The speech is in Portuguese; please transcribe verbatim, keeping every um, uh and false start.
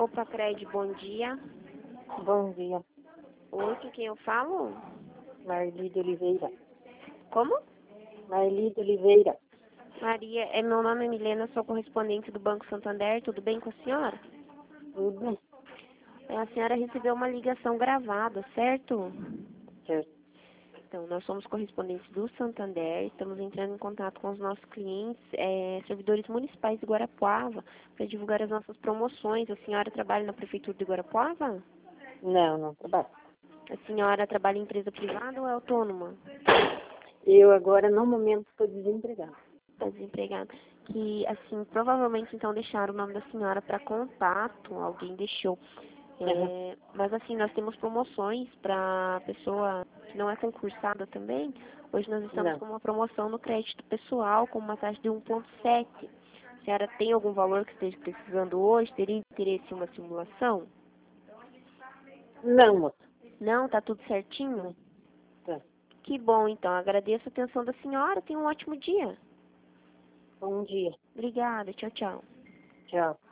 Opa, Cred, bom dia. Bom dia, Oi, com quem eu falo? Marli de Oliveira. Como? Marli de Oliveira. Maria, é, meu nome é Milena, sou correspondente do Banco Santander, tudo bem com a senhora? Tudo bem? É, a senhora recebeu uma ligação gravada, certo? Certo. Então, nós somos correspondentes do Santander, estamos entrando em contato com os nossos clientes, é, servidores municipais de Guarapuava, para divulgar as nossas promoções. A senhora trabalha na Prefeitura de Guarapuava? Não, não trabalho. A senhora trabalha em empresa privada ou é autônoma? Eu agora, no momento, estou desempregada. Está desempregada. Que, assim, provavelmente, então, deixaram o nome da senhora para contato, alguém deixou. Uhum. É, mas, assim, nós temos promoções para pessoa que não é concursada também. Hoje nós estamos Não, com uma promoção no crédito pessoal com uma taxa de um vírgula sete. A senhora tem algum valor que esteja precisando hoje? Teria interesse em uma simulação? não, moça. Não? Tá tudo certinho? Tá. Que bom, então. Agradeço a atenção da senhora. Tenha um ótimo dia. Bom dia. Obrigada. Tchau, tchau. Tchau.